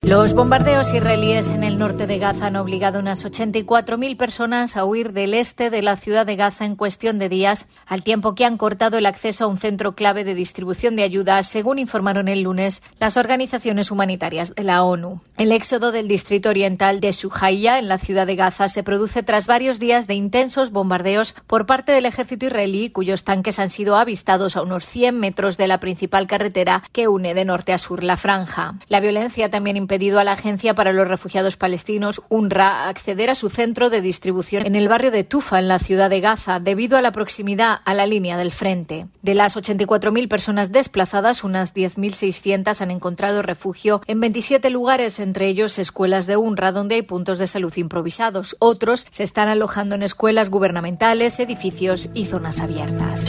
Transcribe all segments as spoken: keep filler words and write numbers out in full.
Los bombardeos israelíes en el norte de Gaza han obligado a unas ochenta y cuatro mil personas a huir del este de la ciudad de Gaza en cuestión de días, al tiempo que han cortado el acceso a un centro clave de distribución de ayuda, según informaron el lunes las organizaciones humanitarias de la ONU. El éxodo del distrito oriental de Shuhaya, en la ciudad de Gaza, se produce tras varios días de intensos bombardeos por parte del ejército israelí, cuyos tanques han sido avistados a unos cien metros de la principal carretera que une de norte a sur la franja. La violencia también impedido a la Agencia para los Refugiados Palestinos, UNRWA, a acceder a su centro de distribución en el barrio de Tufa, en la ciudad de Gaza, debido a la proximidad a la línea del frente. De las ochenta y cuatro mil personas desplazadas, unas diez mil seiscientas han encontrado refugio en veintisiete lugares, entre ellos escuelas de UNRWA, donde hay puntos de salud improvisados. Otros se están alojando en escuelas gubernamentales, edificios y zonas abiertas.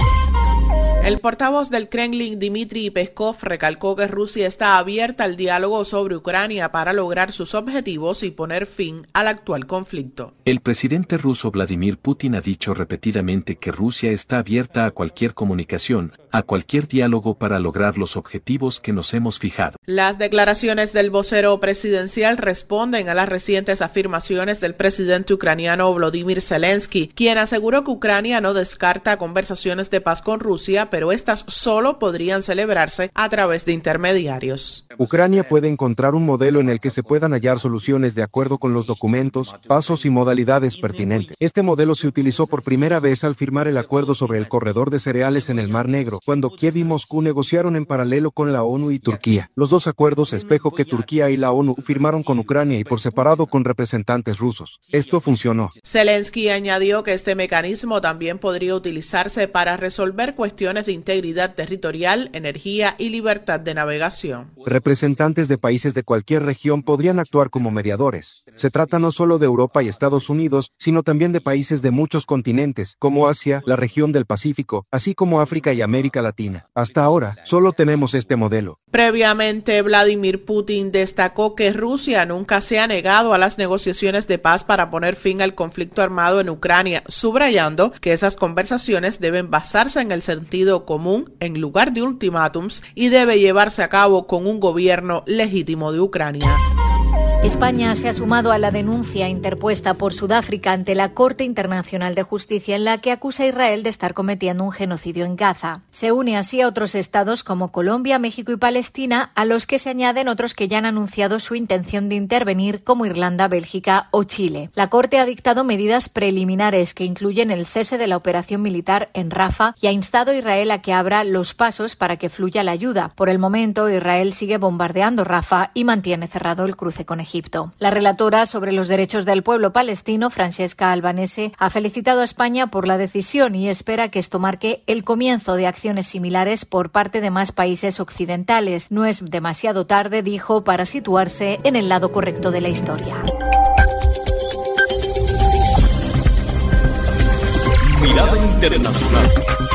El portavoz del Kremlin, Dmitry Peskov, recalcó que Rusia está abierta al diálogo sobre Ucrania para lograr sus objetivos y poner fin al actual conflicto. El presidente ruso Vladimir Putin ha dicho repetidamente que Rusia está abierta a cualquier comunicación, a cualquier diálogo para lograr los objetivos que nos hemos fijado. Las declaraciones del vocero presidencial responden a las recientes afirmaciones del presidente ucraniano Volodymyr Zelensky, quien aseguró que Ucrania no descarta conversaciones de paz con Rusia, pero estas solo podrían celebrarse a través de intermediarios. Ucrania puede encontrar un modelo en el que se puedan hallar soluciones de acuerdo con los documentos, pasos y modalidades pertinentes. Este modelo se utilizó por primera vez al firmar el acuerdo sobre el corredor de cereales en el Mar Negro, cuando Kiev y Moscú negociaron en paralelo con la ONU y Turquía. Los dos acuerdos espejo que Turquía y la ONU firmaron con Ucrania y por separado con representantes rusos. Esto funcionó. Zelensky añadió que este mecanismo también podría utilizarse para resolver cuestiones de integridad territorial, energía y libertad de navegación. Representantes de países de cualquier región podrían actuar como mediadores. Se trata no solo de Europa y Estados Unidos, sino también de países de muchos continentes, como Asia, la región del Pacífico, así como África y América Latina. Hasta ahora, solo tenemos este modelo. Previamente, Vladimir Putin destacó que Rusia nunca se ha negado a las negociaciones de paz para poner fin al conflicto armado en Ucrania, subrayando que esas conversaciones deben basarse en el sentido común en lugar de ultimátums y debe llevarse a cabo con un gobierno legítimo de Ucrania. España se ha sumado a la denuncia interpuesta por Sudáfrica ante la Corte Internacional de Justicia, en la que acusa a Israel de estar cometiendo un genocidio en Gaza. Se une así a otros estados como Colombia, México y Palestina, a los que se añaden otros que ya han anunciado su intención de intervenir, como Irlanda, Bélgica o Chile. La Corte ha dictado medidas preliminares que incluyen el cese de la operación militar en Rafah y ha instado a Israel a que abra los pasos para que fluya la ayuda. Por el momento, Israel sigue bombardeando Rafah y mantiene cerrado el cruce con Egipto. Egipto. La relatora sobre los derechos del pueblo palestino, Francesca Albanese, ha felicitado a España por la decisión y espera que esto marque el comienzo de acciones similares por parte de más países occidentales. No es demasiado tarde, dijo, para situarse en el lado correcto de la historia. Mirada internacional.